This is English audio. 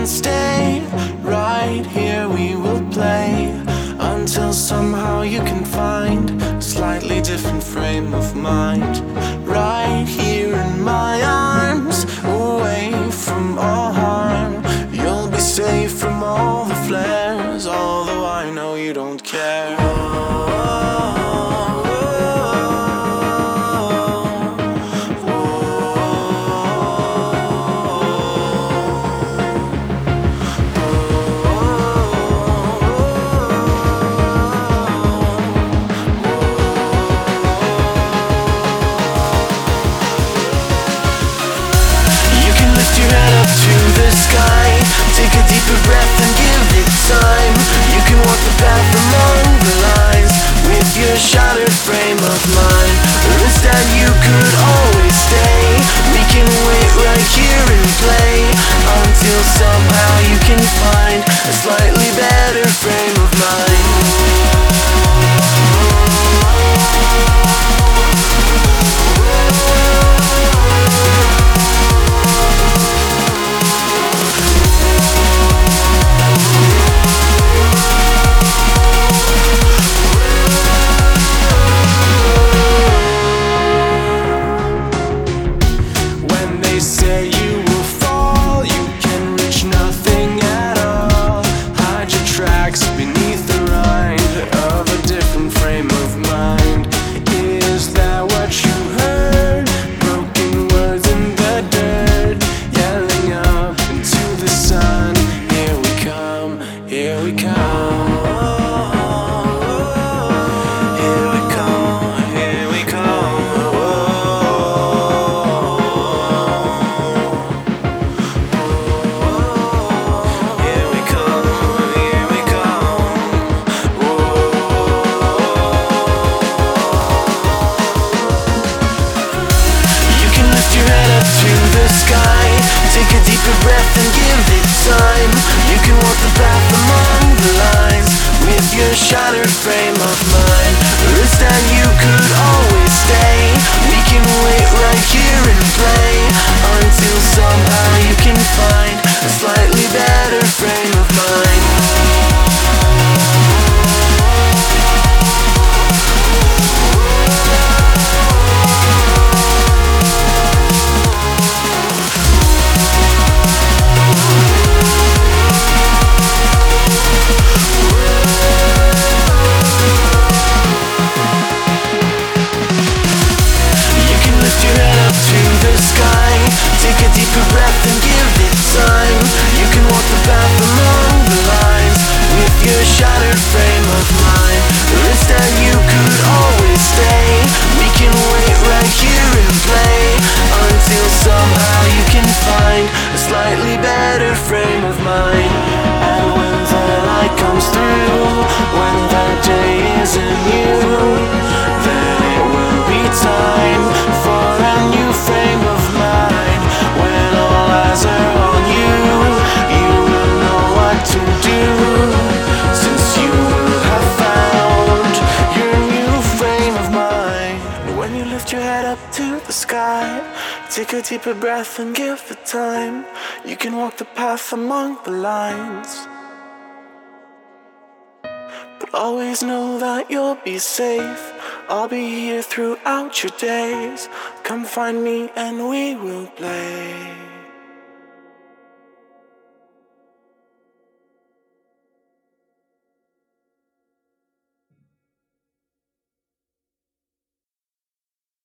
stay. Right here we will play until somehow you can find a slightly different frame of mind. Right here in my arms, away from all harm. You'll be safe from all the flares, although I know you don't care. Take a deeper breath and give it time. You can walk the path among the lines with your shattered frame of mind. Or instead you could always stay. We can wait right here and play until somehow you can find a slightly better frame of mind. Take a deeper breath and give it time. You can walk the path among the lines with your shattered frame of mind. Or instead you could always stay. We can wait right here and play until somehow you can find a slightly better frame of mind. Take a deeper breath and give it time. You can walk the path among the lines with your shattered frame of mind. Or instead you could always stay. We can wait right here and play until somehow you can find a slightly better frame of mind. And when the light comes through, when the day isn't new, then it will be time for a new frame of mind. When all eyes are on you, you will know what to do, since you will have found your new frame of mind. When you lift your head up to the sky, take a deeper breath and give it time. You can walk the path among the lines, but always know that you'll be safe. I'll be here throughout your days. Come find me and we will play.